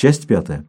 Часть пятая.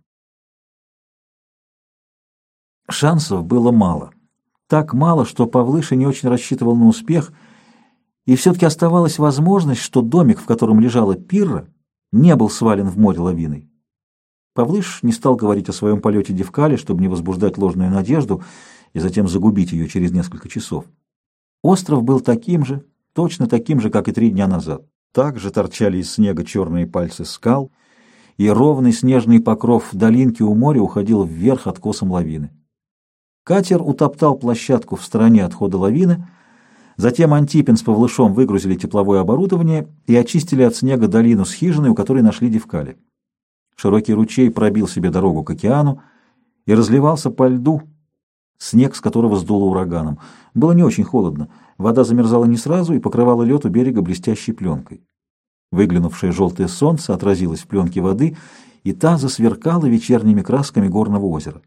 Шансов было мало. Так мало, что Павлыш и не очень рассчитывал на успех, и все-таки оставалась возможность, что домик, в котором лежала Пирра, не был свален в море лавиной. Павлыш не стал говорить о своем полете Дивкале, чтобы не возбуждать ложную надежду и затем загубить ее через несколько часов. Остров был таким же, точно таким же, как и 3 дня назад. Также торчали из снега черные пальцы скал, и ровный снежный покров долинки у моря уходил вверх откосом лавины. Катер утоптал площадку в стороне от хода лавины, затем Антипин с Павлышом выгрузили тепловое оборудование и очистили от снега долину с хижиной, у которой нашли Дивкали. Широкий ручей пробил себе дорогу к океану и разливался по льду, снег с которого сдуло ураганом. Было не очень холодно, вода замерзала не сразу и покрывала лед у берега блестящей пленкой. Выглянувшее желтое солнце отразилось в пленке воды, и та засверкала вечерними красками горного озера.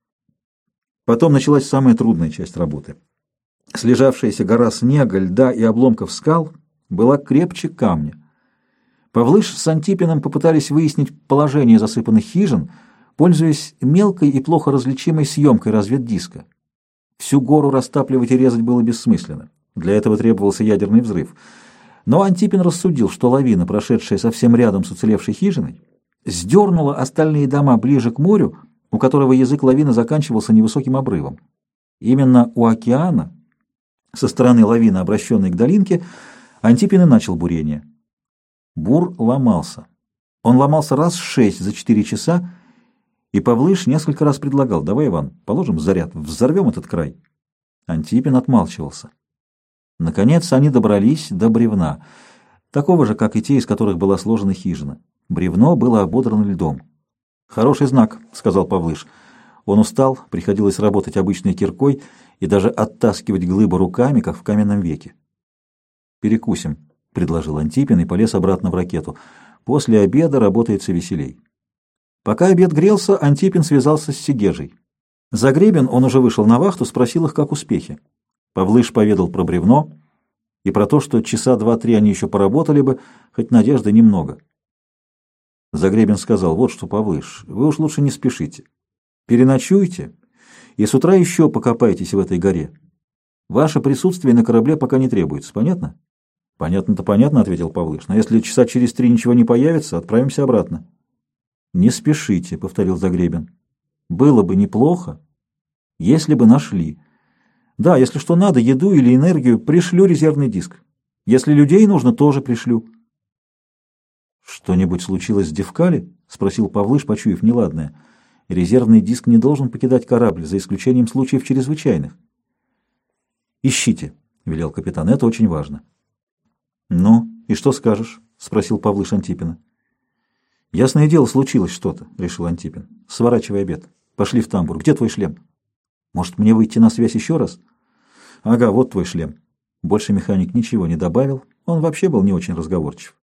Потом началась самая трудная часть работы. Слежавшаяся гора снега, льда и обломков скал была крепче камня. Павлыш с Антипиным попытались выяснить положение засыпанных хижин, пользуясь мелкой и плохо различимой съемкой разведдиска. Всю гору растапливать и резать было бессмысленно. Для этого требовался ядерный взрыв. Но Антипин рассудил, что лавина, прошедшая совсем рядом с уцелевшей хижиной, сдернула остальные дома ближе к морю, у которого язык лавины заканчивался невысоким обрывом. Именно у океана, со стороны лавины, обращенной к долинке, Антипин и начал бурение. Бур ломался. Он ломался раз 6 за 4 часа, и Павлыш несколько раз предлагал: «Давай, Иван, положим заряд, взорвем этот край». Антипин отмалчивался. Наконец они добрались до бревна, такого же, как и те, из которых была сложена хижина. Бревно было ободрано льдом. «Хороший знак», — сказал Павлыш. Он устал, приходилось работать обычной киркой и даже оттаскивать глыбы руками, как в каменном веке. «Перекусим», — предложил Антипин и полез обратно в ракету. «После обеда работается веселей». Пока обед грелся, Антипин связался с Сегежей. За гребен он уже вышел на вахту, спросил их, как успехи. Павлыш поведал про бревно и про то, что часа 2-3 они еще поработали бы, хоть надежды немного. Загребен сказал: «Вот что, Павлыш, вы уж лучше не спешите. Переночуйте и с утра еще покопайтесь в этой горе. Ваше присутствие на корабле пока не требуется, понятно?» «Понятно-то понятно», — ответил Павлыш, «но если часа через 3 ничего не появится, отправимся обратно». «Не спешите», — повторил Загребен. «Было бы неплохо, если бы нашли. Да, если что надо, еду или энергию, пришлю резервный диск. Если людей нужно, тоже пришлю». «Что-нибудь случилось с Дивкали?» — спросил Павлыш, почуяв неладное. «Резервный диск не должен покидать корабль, за исключением случаев чрезвычайных». «Ищите», — велел капитан, — «это очень важно». «Ну, и что скажешь?» — спросил Павлыш Антипина. «Ясное дело, случилось что-то», — решил Антипин. «Сворачивай обед. Пошли в тамбур. Где твой шлем?» «Может, мне выйти на связь еще раз?» «Ага, вот твой шлем». Больше механик ничего не добавил. Он вообще был не очень разговорчив.